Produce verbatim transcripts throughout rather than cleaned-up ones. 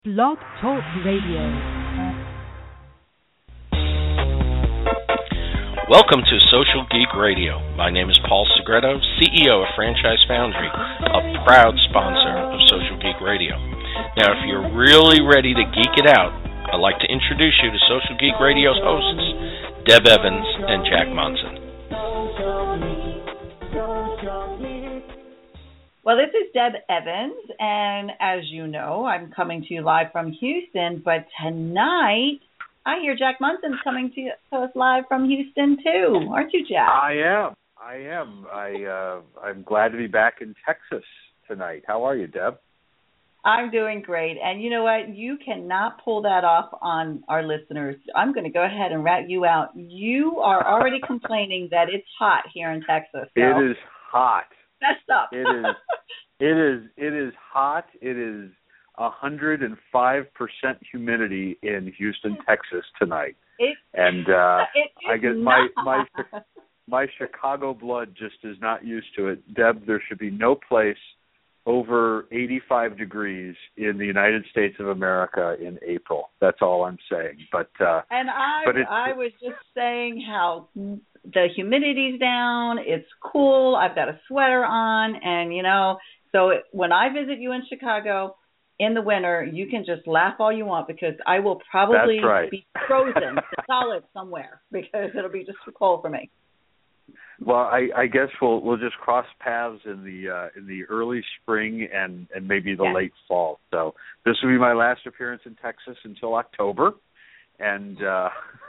Blog Talk Radio. Welcome to Social Geek Radio. My name is Paul Segreto, C E O of Franchise Foundry, a proud sponsor of Social Geek Radio. Now, if you're really ready to geek it out, I'd like to introduce you to Social Geek Radio's hosts, Deb Evans and Jack Monson. Well, this is Deb Evans, and as you know, I'm coming to you live from Houston, but tonight I hear Jack Monson's coming to, to us live from Houston too. Aren't you, Jack? I am. I am. I, uh, I'm glad to be back in Texas tonight. How are you, Deb? I'm doing great, and you know what? You cannot pull that off on our listeners. I'm going to go ahead and rat you out. You are already complaining that it's hot here in Texas. So. It is hot. Messed up. It is. It is. It is hot. It is a hundred and five percent humidity in Houston, Texas tonight. It, and uh, it I guess my my my Chicago blood just is not used to it. Deb, there should be no place over eighty-five degrees in the United States of America in April. That's all I'm saying. But uh, and I but it, I was just saying how the humidity's down. It's cool. I've got a sweater on, and you know, so when I visit you in Chicago in the winter, you can just laugh all you want because I will probably right. be frozen solid somewhere because it'll be just too cold for me. Well, I, I guess we'll we'll just cross paths in the uh, in the early spring and, and maybe the yes. late fall. So this will be my last appearance in Texas until October, and uh,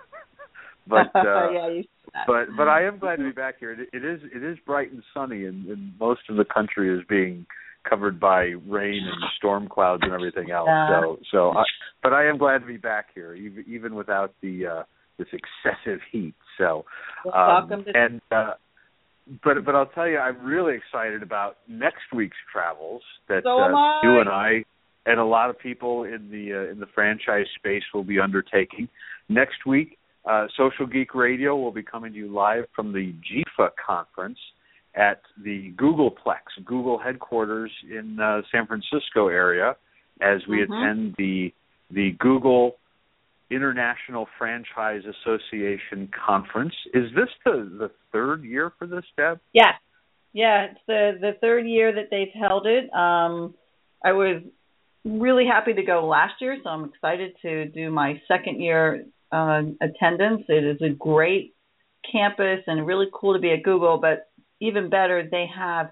but uh, yeah, you but but I am glad to be back here. It, it is it is bright and sunny, and, and most of the country is being covered by rain and storm clouds and everything else. Yeah. So so, I, but I am glad to be back here, even even without the uh, this excessive heat. So well, um, welcome to and. Uh, But but I'll tell you, I'm really excited about next week's travels that so am uh, I. you and I and a lot of people in the uh, in the franchise space will be undertaking. Next week, uh, Social Geek Radio will be coming to you live from the G I F A conference at the Googleplex, Google headquarters in uh, San Francisco area, as we mm-hmm. attend the the Google International Franchise Association Conference. Is this the, the third year for this, Deb? Yeah. Yeah, it's the, the third year that they've held it. Um, I was really happy to go last year, so I'm excited to do my second year uh, attendance. It is a great campus and really cool to be at Google, but even better, they have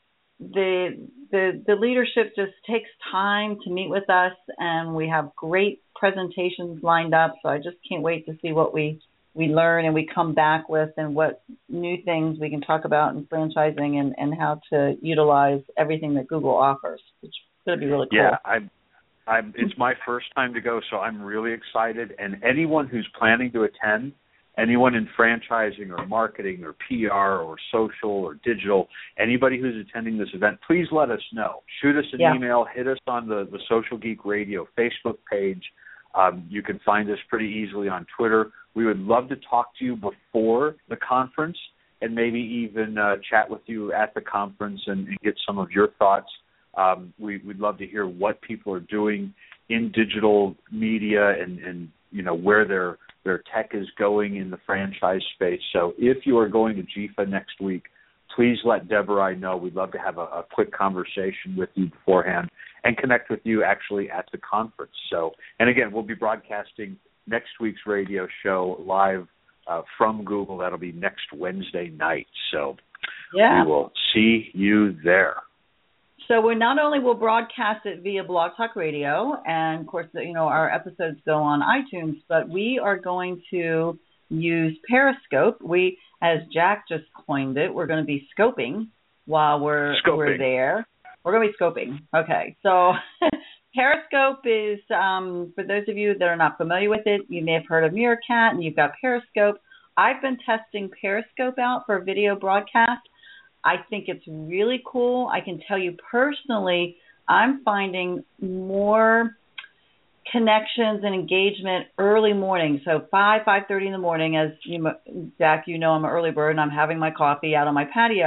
the the the leadership just takes time to meet with us, and we have great presentations lined up. So I just can't wait to see what we, we learn and we come back with, and what new things we can talk about in franchising, and, and how to utilize everything that Google offers, which is going to be really cool. Yeah, I'm, I'm, it's my first time to go, so I'm really excited. And anyone who's planning to attend, anyone in franchising or marketing or P R or social or digital, anybody who's attending this event, please let us know. Shoot us an yeah. email, hit us on the, the Social Geek Radio Facebook page. Um, you can find us pretty easily on Twitter. We would love to talk to you before the conference and maybe even uh, chat with you at the conference and, and get some of your thoughts. Um, we, we'd love to hear what people are doing in digital media and, and you know, where their their tech is going in the franchise space. So if you are going to G I F A next week, please let Deborah or I know. We'd love to have a, a quick conversation with you beforehand and connect with you actually at the conference. So, and again, we'll be broadcasting next week's radio show live uh, from Google. That'll be next Wednesday night. So yeah. we will see you there. So we not only will broadcast it via Blog Talk Radio, and of course, you know, our episodes go on iTunes, but we are going to use Periscope. We, as Jack just coined it, we're going to be scoping while we're scoping. we're there. We're going to be scoping. Okay, so Periscope is, um, for those of you that are not familiar with it, you may have heard of Meerkat, and you've got Periscope. I've been testing Periscope out for video broadcast. I think it's really cool. I can tell you personally, I'm finding more connections and engagement early morning. So five, five thirty in the morning, as you, Jack, you know, I'm an early bird and I'm having my coffee out on my patio.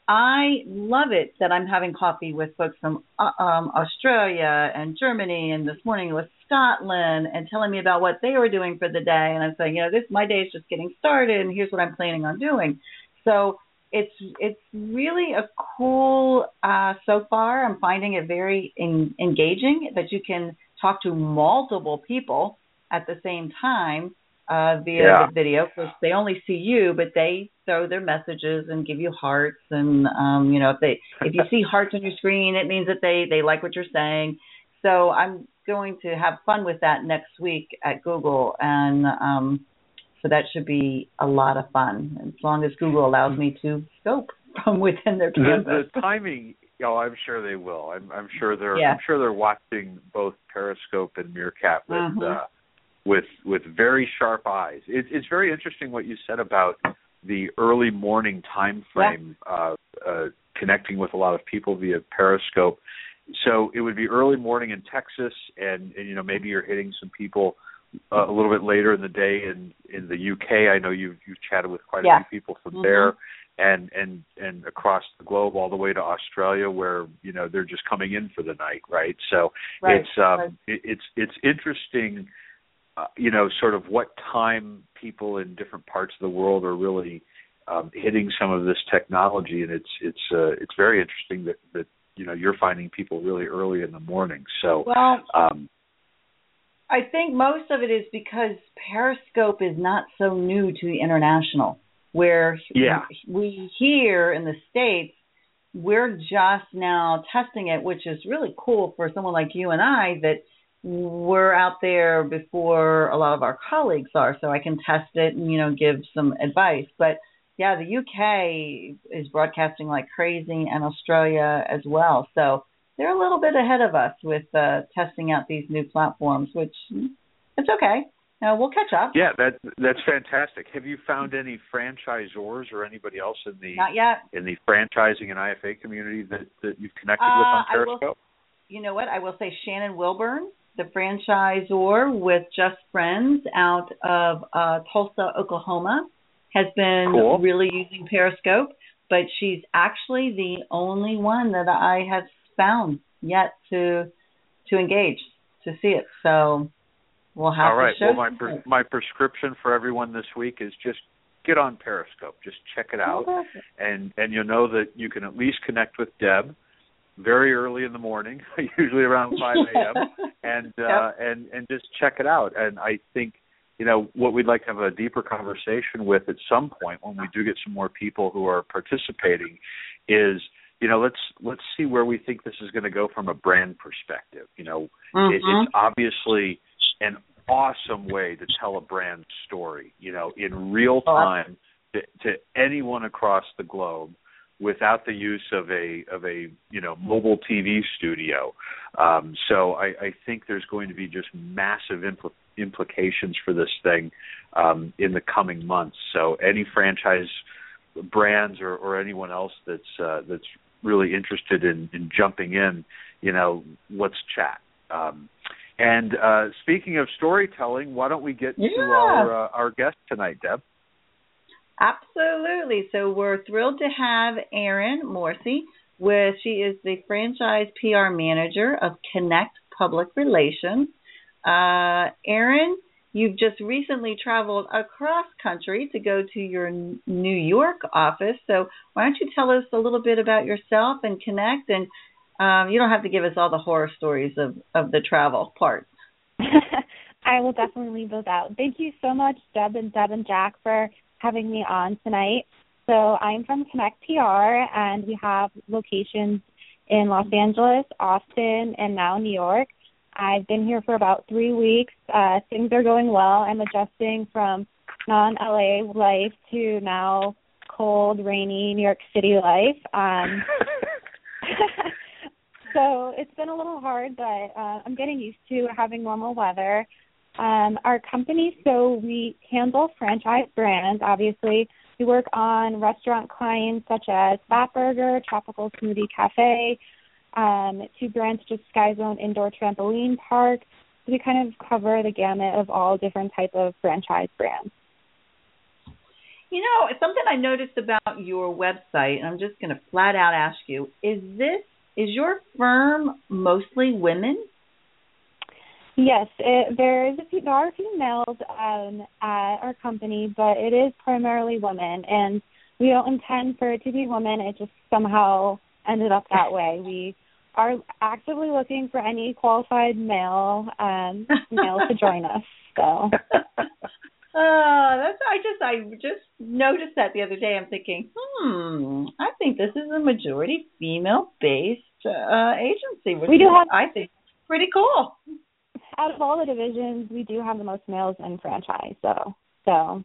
I love it that I'm having coffee with folks from uh, um, Australia and Germany, and this morning with Scotland, and telling me about what they were doing for the day. And I'm saying, you know, this my day is just getting started, and here's what I'm planning on doing. So it's it's really a cool. Uh, so far, I'm finding it very in, engaging that you can talk to multiple people at the same time. Uh, via yeah. the video, because they only see you, but they throw their messages and give you hearts. And um, you know, if they if you see hearts on your screen, it means that they they like what you're saying. So I'm going to have fun with that next week at Google, and um, so that should be a lot of fun, as long as Google allows me to scope from within their canvas. The, the timing, oh, I'm sure they will. I'm, I'm sure they're yeah. I'm sure they're watching both Periscope and Meerkat with. Mm-hmm. Uh, with with very sharp eyes. It, it's very interesting what you said about the early morning time frame, yeah. uh, uh, connecting with a lot of people via Periscope. So it would be early morning in Texas, and, and you know, maybe you're hitting some people uh, a little bit later in the day in, in the U K. I know you've, you've chatted with quite yeah. a few people from mm-hmm. there, and, and, and across the globe all the way to Australia, where, you know, they're just coming in for the night, right? So right. it's um, right. it, it's it's interesting. Uh, you know, sort of what time people in different parts of the world are really um, hitting some of this technology, and it's it's uh, it's very interesting that, that you know you're finding people really early in the morning. So, well, um, I think most of it is because Periscope is not so new to the international, where yeah. we here in the States, we're just now testing it, which is really cool for someone like you and I that. We're out there before a lot of our colleagues are, so I can test it and, you know, give some advice. But, yeah, the U K is broadcasting like crazy, and Australia as well. So they're a little bit ahead of us with uh, testing out these new platforms, which it's okay. Uh, we'll catch up. Yeah, that that's fantastic. Have you found any franchisors or anybody else in the Not yet. in the franchising and I F A community that, that you've connected uh, with on Periscope? I will, you know what? I will say Shannon Wilburn, the franchisor with Just Friends out of uh, Tulsa, Oklahoma, has been cool. really using Periscope, but she's actually the only one that I have found yet to to engage, to see it. So we'll have All right. to show Well, my pre- my prescription for everyone this week is just get on Periscope. Just check it out, oh, and and you'll know that you can at least connect with Deb very early in the morning, usually around five a.m., and uh, yep. and and just check it out. And I think, you know, what we'd like to have a deeper conversation with at some point when we do get some more people who are participating is, you know, let's let's see where we think this is going to go from a brand perspective. You know, mm-hmm. it, it's obviously an awesome way to tell a brand story, you know, in real time to, to anyone across the globe, without the use of a of a you know mobile T V studio. Um, so I, I think there's going to be just massive impl- implications for this thing um, in the coming months. So any franchise brands or, or anyone else that's uh, that's really interested in, in jumping in, you know, let's chat. Um, and uh, speaking of storytelling, why don't we get yeah. to our uh, our guest tonight, Deb? Absolutely. So we're thrilled to have Erin Morrissey with, she is the franchise P R manager of Connect Public Relations. Uh, Erin, you've just recently traveled across country to go to your New York office. So why don't you tell us a little bit about yourself and Connect? And um, you don't have to give us all the horror stories of, of the travel part. I will definitely leave those out. Thank you so much, Deb and Deb and Jack, for having me on tonight. So I'm from Connect P R, and we have locations in Los Angeles, Austin, and now New York. I've been here for about three weeks. Uh, things are going well. I'm adjusting from non-L A life to now cold, rainy New York City life. Um, so it's been a little hard, but uh, I'm getting used to having normal weather. Um, our company, so we handle franchise brands, obviously. We work on restaurant clients such as Fatburger, Tropical Smoothie Cafe, um, two brands just Sky Zone Indoor Trampoline Park. So we kind of cover the gamut of all different types of franchise brands. You know, something I noticed about your website, and I'm just going to flat out ask you, is this, is your firm mostly women? Yes, it, there is a few, there are a few males um, at our company, but it is primarily women, and we don't intend for it to be women. It just somehow ended up that way. We are actively looking for any qualified male um, males to join us. So. Uh, that's I just I just noticed that the other day. I'm thinking, hmm, I think this is a majority female-based uh, agency, which we do is, have, I think, pretty cool. Out of all the divisions, we do have the most males in franchise. So, so.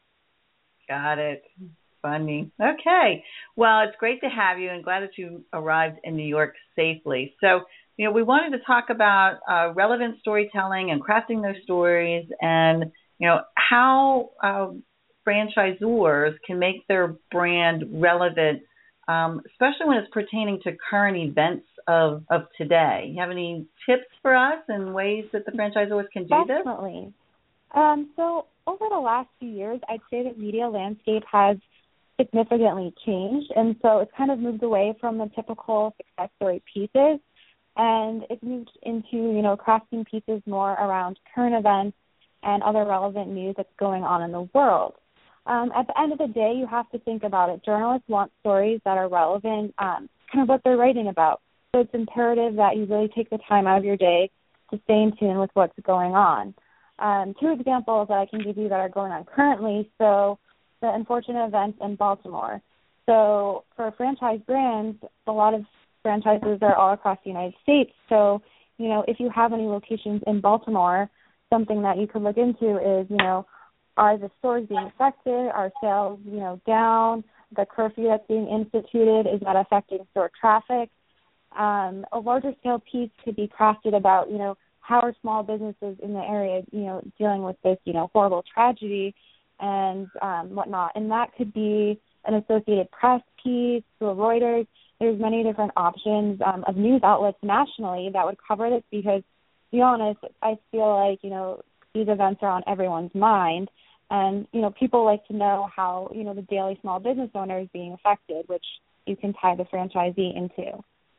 Got it. Funny. Okay. Well, it's great to have you, and glad that you arrived in New York safely. So, you know, we wanted to talk about uh, relevant storytelling and crafting those stories, and you know, how uh, franchisors can make their brand relevant, um, especially when it's pertaining to current events of, of today. You have any tips for us and ways that the franchisors can do Definitely. this? Definitely. Um, so over the last few years, I'd say the media landscape has significantly changed, and so it's kind of moved away from the typical success story pieces, and it's moved into, you know, crafting pieces more around current events and other relevant news that's going on in the world. Um, at the end of the day, you have to think about it. Journalists want stories that are relevant, um, kind of what they're writing about. So it's imperative that you really take the time out of your day to stay in tune with what's going on. Um, two examples that I can give you that are going on currently. So the unfortunate events in Baltimore. So for franchise brands, a lot of franchises are all across the United States. So, you know, if you have any locations in Baltimore, something that you could look into is, you know, are the stores being affected? Are sales, you know, down? The curfew that's being instituted, is that affecting store traffic? Um, a larger scale piece could be crafted about, you know, how are small businesses in the area, you know, dealing with this, you know, horrible tragedy and um, whatnot. And that could be an Associated Press piece, to a Reuters. There's many different options um, of news outlets nationally that would cover this because, to be honest, I feel like, you know, these events are on everyone's mind. And, you know, people like to know how, you know, the daily small business owner is being affected, which you can tie the franchisee into.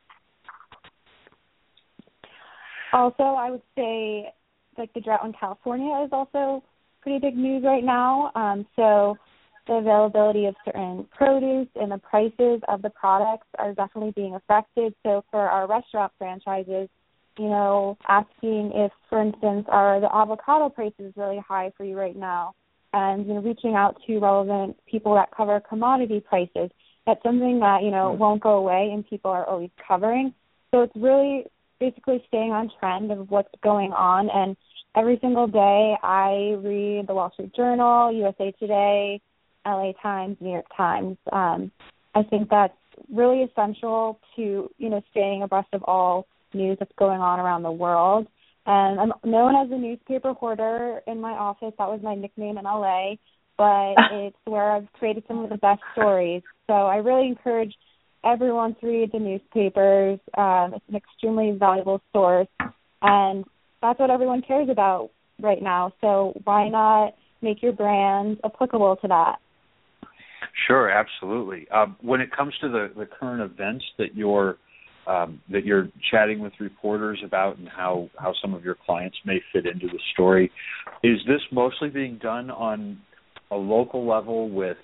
Also, I would say, like, the drought in California is also pretty big news right now. Um, so the availability of certain produce and the prices of the products are definitely being affected. So for our restaurant franchises, you know, asking if, for instance, are the avocado prices really high for you right now? And, you know, reaching out to relevant people that cover commodity prices. That's something that, you know, won't go away and people are always covering. So it's really basically staying on trend of what's going on. And every single day I read the Wall Street Journal, U S A Today, L A Times, New York Times. Um, I think that's really essential to, you know, staying abreast of all news that's going on around the world. And I'm known as a newspaper hoarder in my office. That was my nickname in L A, but it's where I've created some of the best stories. So I really encourage everyone to read the newspapers. Um, it's an extremely valuable source, and that's what everyone cares about right now. So why not make your brand applicable to that? Sure, absolutely. Um, when it comes to the, the current events that you're um, that you're chatting with reporters about and how, how some of your clients may fit into the story, is this mostly being done on a local level with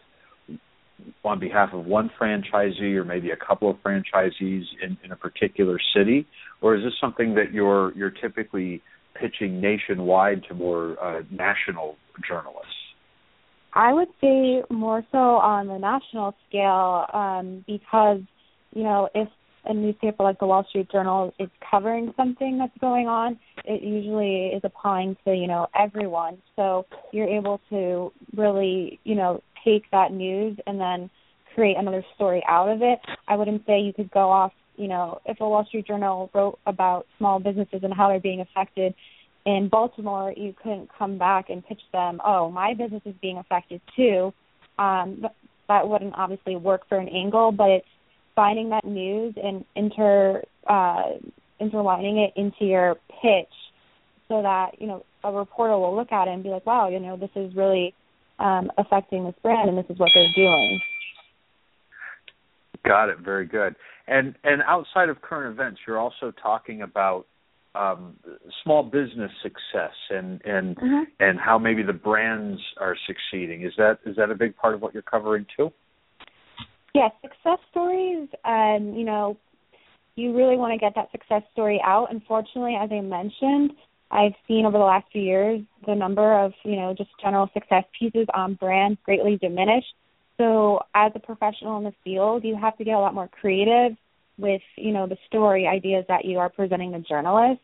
on behalf of one franchisee or maybe a couple of franchisees in, in a particular city, or is this something that you're you're typically pitching nationwide to more uh, national journalists? I would say more so on the national scale um, because, you know, if a newspaper like the Wall Street Journal is covering something that's going on, it usually is applying to, you know, everyone. So you're able to really, you know, take that news and then create another story out of it. I wouldn't say you could go off, you know, if a Wall Street Journal wrote about small businesses and how they're being affected in Baltimore, you couldn't come back and pitch them, oh, my business is being affected too. Um, that wouldn't obviously work for an angle, but it's finding that news and inter uh, interlining it into your pitch so that, you know, a reporter will look at it and be like, wow, you know, this is really um, affecting this brand, and this is what they're doing. Got it. Very good. And and outside of current events, you're also talking about um, small business success and and Mm-hmm. and how maybe the brands are succeeding. Is that is that a big part of what you're covering too? Yeah, success stories. Um, you know, you really want to get that success story out. Unfortunately, as I mentioned, I've seen over the last few years the number of, you know, just general success pieces on brands greatly diminish. So as a professional in the field, you have to get a lot more creative with, you know, the story ideas that you are presenting to journalists.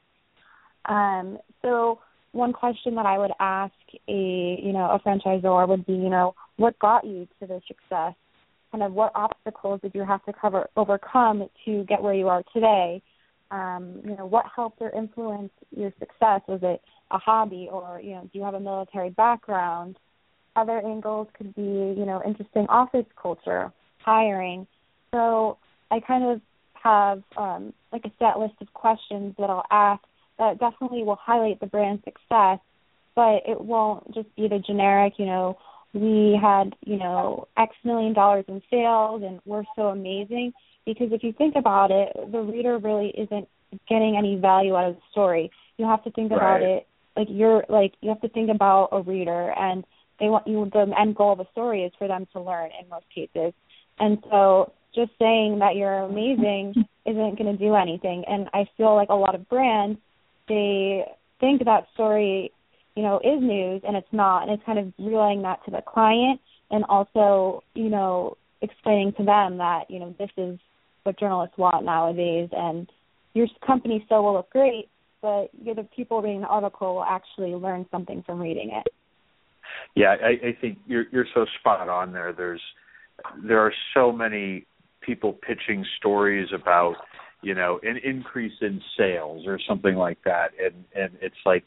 Um, so one question that I would ask a, you know, a franchisor would be, you know, what got you to the success? Kind of what obstacles did you have to cover overcome to get where you are today? Um, you know, what helped or influenced your success? Was it a hobby, or, you know, do you have a military background? Other angles could be, you know, interesting office culture, hiring. So I kind of have um, like a set list of questions that I'll ask that definitely will highlight the brand's success, but it won't just be the generic, you know, we had, you know, X million dollars in sales and we're so amazing. Because if you think about it, the reader really isn't getting any value out of the story. You have to think Right. about it like you're like you have to think about a reader, and they want you. The end goal of a story is for them to learn in most cases. And so, just saying that you're amazing isn't going to do anything. And I feel like a lot of brands, they think that story, you know, is news, and it's not. And it's kind of relaying that to the client, and also, you know, explaining to them that, you know, this is what journalists want nowadays, and your company still will look great, but the people reading the article will actually learn something from reading it. Yeah, I, I think you're you're so spot on there. There's there are so many people pitching stories about, you know, an increase in sales or something like that, and and it's like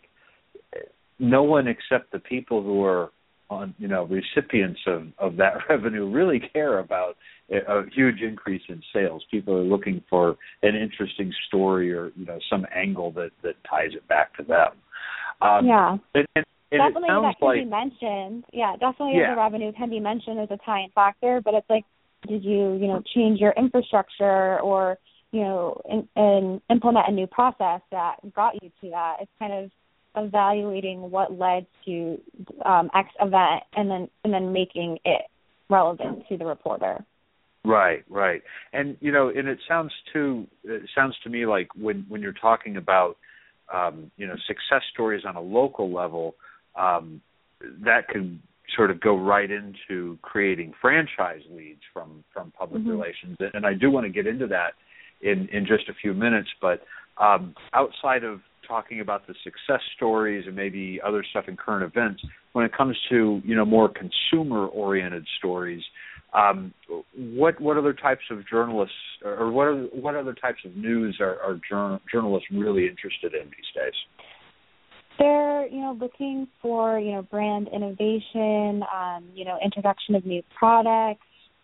no one except the people who are on, you know, recipients of, of that revenue really care about a, a huge increase in sales. People are looking for an interesting story or, you know, some angle that, that ties it back to them. Um, yeah. And, and, and definitely it sounds that can like, be mentioned. Yeah, definitely yeah. the revenue can be mentioned as a tying factor, but it's like, did you, you know, change your infrastructure or, you know, in, and implement a new process that got you to that? It's kind of evaluating what led to um, X event and then and then making it relevant to the reporter. Right, right. And, you know, and it sounds too, it sounds to me like when, when you're talking about, um, you know, success stories on a local level, um, that can sort of go right into creating franchise leads from, from public Mm-hmm. relations. And I do want to get into that in, in just a few minutes, but um, outside of talking about the success stories and maybe other stuff in current events, when it comes to, you know, more consumer-oriented stories, um, what what other types of journalists or what are, what other types of news are, are journal, journalists really interested in these days? They're, you know, looking for, you know, brand innovation, um, you know, introduction of new products,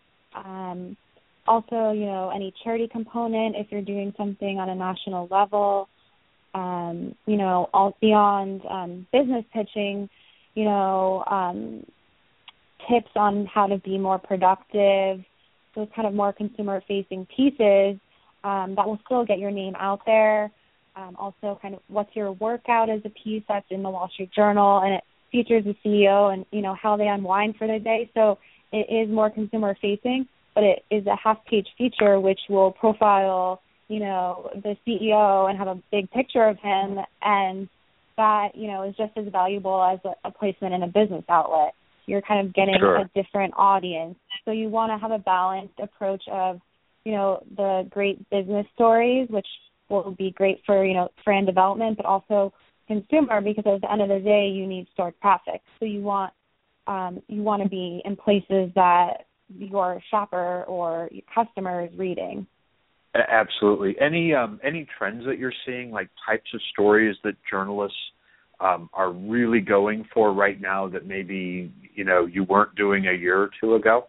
um, also, you know, any charity component if you're doing something on a national level. Um, you know, all beyond um, business pitching, you know, um, tips on how to be more productive, those kind of more consumer-facing pieces um, that will still get your name out there. Um, also, kind of what's your workout as a piece that's in the Wall Street Journal, and it features the C E O and, you know, how they unwind for the day. So it is more consumer-facing, but it is a half-page feature which will profile, you know, the C E O and have a big picture of him, and that, you know, is just as valuable as a, a placement in a business outlet. You're kind of getting Sure. a different audience. So you want to have a balanced approach of, you know, the great business stories, which will be great for, you know, brand development, but also consumer, because at the end of the day, you need stored traffic. So you want um, you want to be in places that your shopper or your customer is reading. Absolutely. Any um, any trends that you're seeing, like types of stories that journalists um, are really going for right now that maybe, you know, you weren't doing a year or two ago?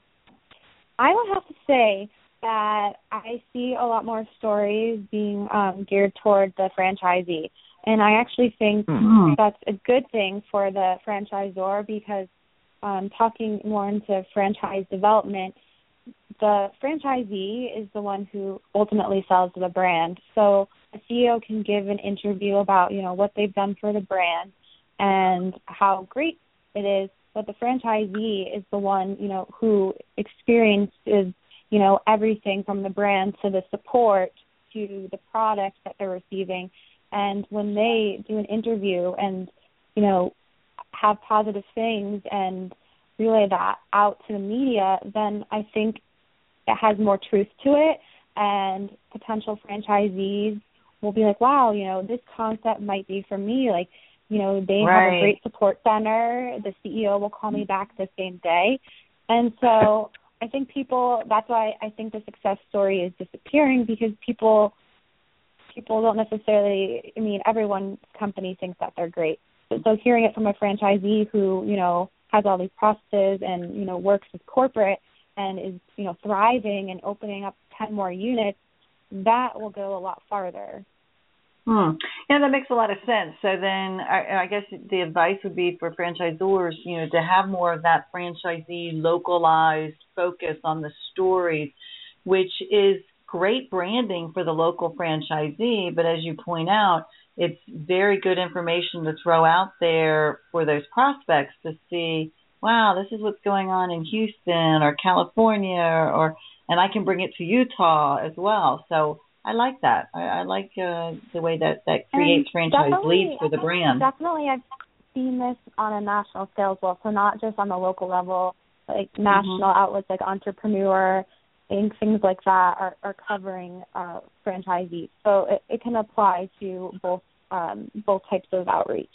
I would have to say that I see a lot more stories being um, geared toward the franchisee. And I actually think Hmm. that's a good thing for the franchisor, because um, talking more into franchise development, the franchisee is the one who ultimately sells the brand. So a C E O can give an interview about, you know, what they've done for the brand and how great it is, but the franchisee is the one, you know, who experiences, you know, everything from the brand to the support to the product that they're receiving. And when they do an interview and, you know, have positive things and relay that out to the media, then I think it has more truth to it, and potential franchisees will be like, wow, you know, this concept might be for me. Like, you know, they right. have a great support center. The C E O will call me back the same day. And so I think people, that's why I think the success story is disappearing, because people people don't necessarily, I mean, everyone's company thinks that they're great. So, so hearing it from a franchisee who, you know, has all these processes and, you know, works with corporate and is, you know, thriving and opening up ten more units, that will go a lot farther. Hmm. Yeah, that makes a lot of sense. So then I, I guess the advice would be for franchisors, you know, to have more of that franchisee localized focus on the stories, which is great branding for the local franchisee. But as you point out, it's very good information to throw out there for those prospects to see, wow, this is what's going on in Houston or California, or and I can bring it to Utah as well. So I like that. I, I like uh, the way that, that creates and franchise leads for the brand. Definitely, I've seen this on a national scale as well, so not just on the local level, like national mm-hmm. outlets like Entrepreneur and things like that are, are covering uh, franchisees. So it, it can apply to both um, both types of outreach.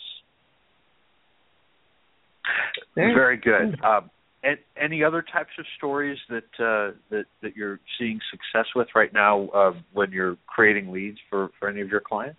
Very good. Um, and any other types of stories that uh, that that you're seeing success with right now uh, when you're creating leads for, for any of your clients?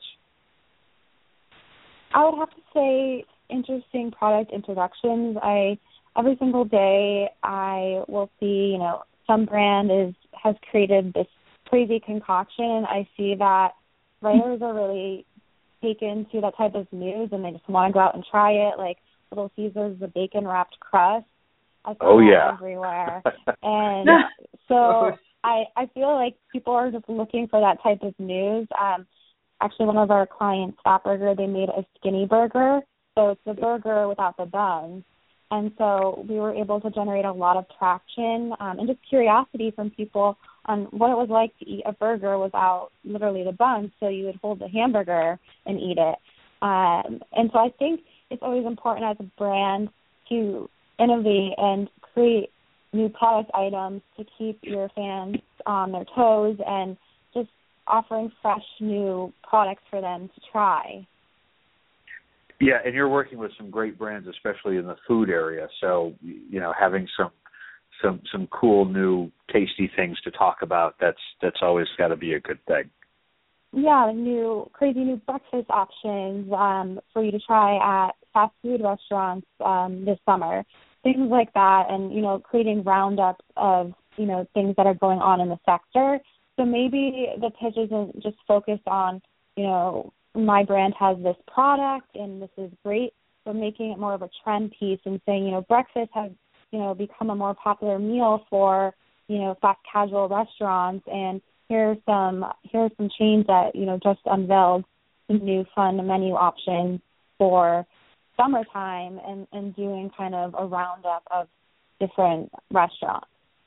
I would have to say interesting product introductions. I every single day I will see, you know, some brand is has created this crazy concoction. I see that writers are really taken to that type of news and they just want to go out and try it, like Little Caesars, the bacon wrapped crust. I see oh that yeah, everywhere, and so I I feel like people are just looking for that type of news. Um, actually, one of our clients, Fatburger, they made a skinny burger, so it's the burger without the buns, and so we were able to generate a lot of traction um, and just curiosity from people on what it was like to eat a burger without literally the buns. So you would hold the hamburger and eat it, um, and so I think it's always important as a brand to innovate and create new product items to keep your fans on their toes and just offering fresh new products for them to try. Yeah, and you're working with some great brands, especially in the food area. So, you know, having some some some cool new tasty things to talk about, that's that's always got to be a good thing. Yeah, new crazy new breakfast options um, for you to try at fast food restaurants um, this summer, things like that, and, you know, creating roundups of, you know, things that are going on in the sector. So maybe the pitch isn't just focused on, you know, my brand has this product and this is great, but making it more of a trend piece and saying, you know, breakfast has, you know, become a more popular meal for, you know, fast casual restaurants, and here's some here are some chains that, you know, just unveiled some new fun menu options for summertime, and, and doing kind of a roundup of different restaurants.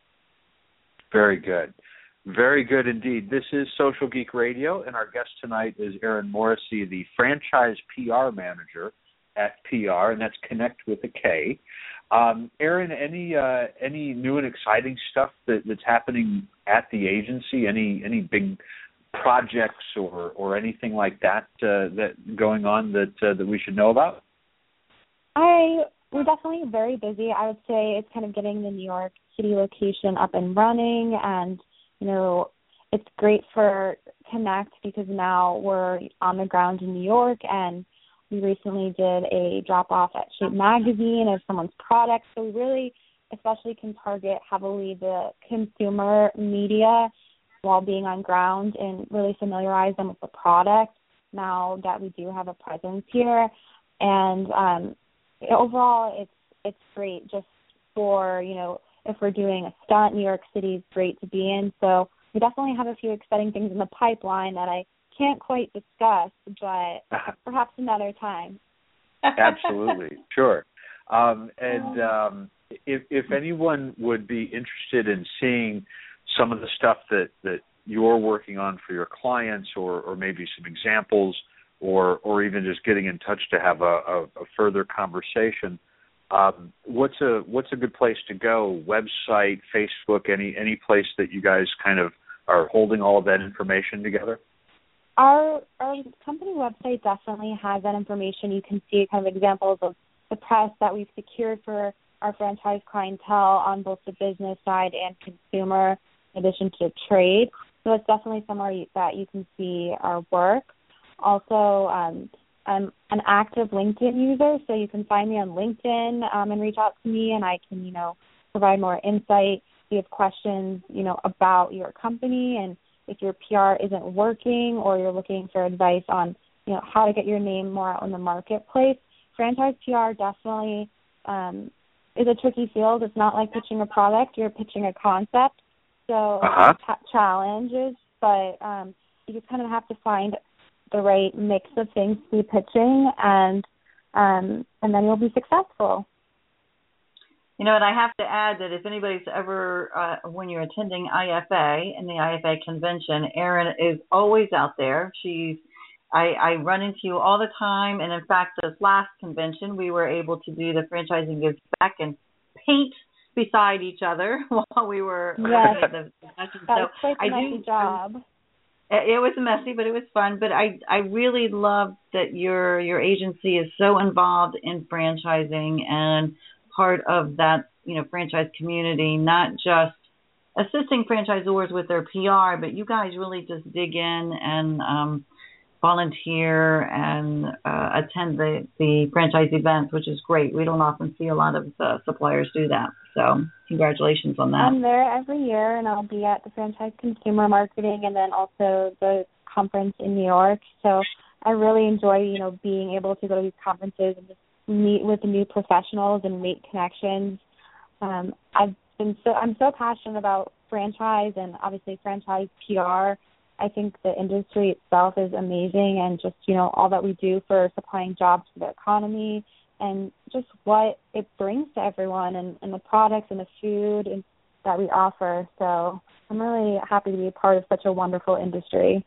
Very good. Very good indeed. This is Social Geek Radio, and our guest tonight is Erin Morrissey, the franchise P R manager at P R, and that's Connect with a K. Um, Erin, any uh, any new and exciting stuff that, that's happening at the agency? Any any big projects or, or anything like that uh, that going on that uh, that we should know about? I we're definitely very busy. I would say it's kind of getting the New York City location up and running, and you know, it's great for Connect because now we're on the ground in New York, and we recently did a drop-off at Shape Magazine of someone's product. So we really, especially can target heavily the consumer media while being on ground and really familiarize them with the product now that we do have a presence here. And um, overall, it's it's great just for, you know, if we're doing a stunt, New York City is great to be in. So we definitely have a few exciting things in the pipeline that I can't quite discuss, but perhaps another time. Absolutely, sure. Um, and um, if, if anyone would be interested in seeing some of the stuff that, that you're working on for your clients, or, or maybe some examples, or or even just getting in touch to have a, a, a further conversation, um, what's a what's a good place to go? Website, Facebook, any any place that you guys kind of are holding all of that information together? Our our company website definitely has that information. You can see kind of examples of the press that we've secured for our franchise clientele on both the business side and consumer, in addition to trade. So it's definitely somewhere you, that you can see our work. Also, um, I'm an active LinkedIn user, so you can find me on LinkedIn um, and reach out to me, and I can, you know, provide more insight. If you have questions, you know, about your company, and if your P R isn't working, or you're looking for advice on, you know, how to get your name more out in the marketplace, franchise P R definitely um, is a tricky field. It's not like pitching a product; you're pitching a concept. So uh-huh. t- challenges, but um, you just kind of have to find the right mix of things to be pitching, and um, and then you'll be successful. You know, and I have to add that if anybody's ever, uh, when you're attending I F A and the I F A convention, Erin is always out there. She's, I, I run into you all the time, and in fact, this last convention, we were able to do the Franchising Gives Back and paint beside each other while we were yes. at the convention. That so was quite a I messy do, job. It was messy, but it was fun. But I, I really love that your your agency is so involved in franchising and part of that, you know, franchise community, not just assisting franchisors with their P R, but you guys really just dig in and um, volunteer and uh, attend the, the franchise events, which is great. We don't often see a lot of uh, suppliers do that. So congratulations on that. I'm there every year, and I'll be at the Franchise Consumer Marketing and then also the conference in New York. So I really enjoy, you know, being able to go to these conferences and just meet with new professionals and make connections. Um, I've been so I'm so passionate about franchise and obviously franchise P R. I think the industry itself is amazing, and just, you know, all that we do for supplying jobs to the economy and just what it brings to everyone, and, and the products and the food and, that we offer. So I'm really happy to be a part of such a wonderful industry.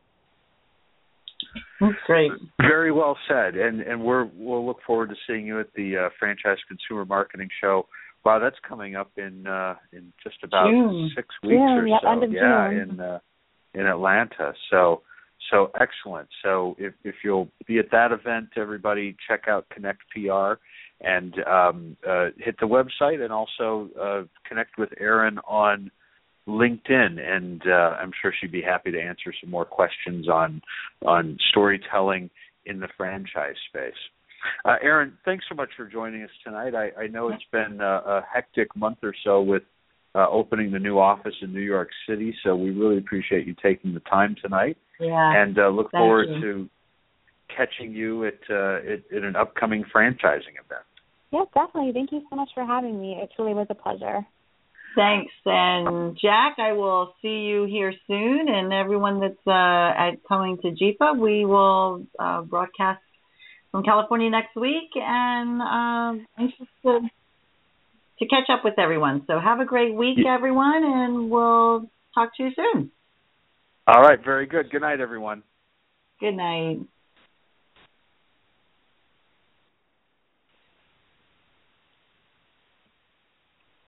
That's great. Very well said. And and we're, we'll look forward to seeing you at the uh, Franchise Consumer Marketing Show. Wow, that's coming up in uh, in just about June. six weeks June, or yeah, so. end of yeah, June. in uh, in Atlanta. So so excellent. So if if you'll be at that event, everybody check out Connect P R and um, uh, hit the website, and also uh, connect with Erin on LinkedIn, and uh, I'm sure she'd be happy to answer some more questions on on storytelling in the franchise space. Uh, Erin, thanks so much for joining us tonight. I, I know it's been a, a hectic month or so with uh, opening the new office in New York City, so we really appreciate you taking the time tonight. Yeah. And uh, look Thank forward you. to catching you at, uh, at at an upcoming franchising event. Yes, definitely. Thank you so much for having me. It truly was a pleasure. Thanks. And Jack, I will see you here soon. And everyone that's uh, at coming to G F A, we will uh, broadcast from California next week. And um, anxious to, to catch up with everyone. So have a great week, Yeah. everyone, and we'll talk to you soon. All right, very good. Good night, everyone. Good night.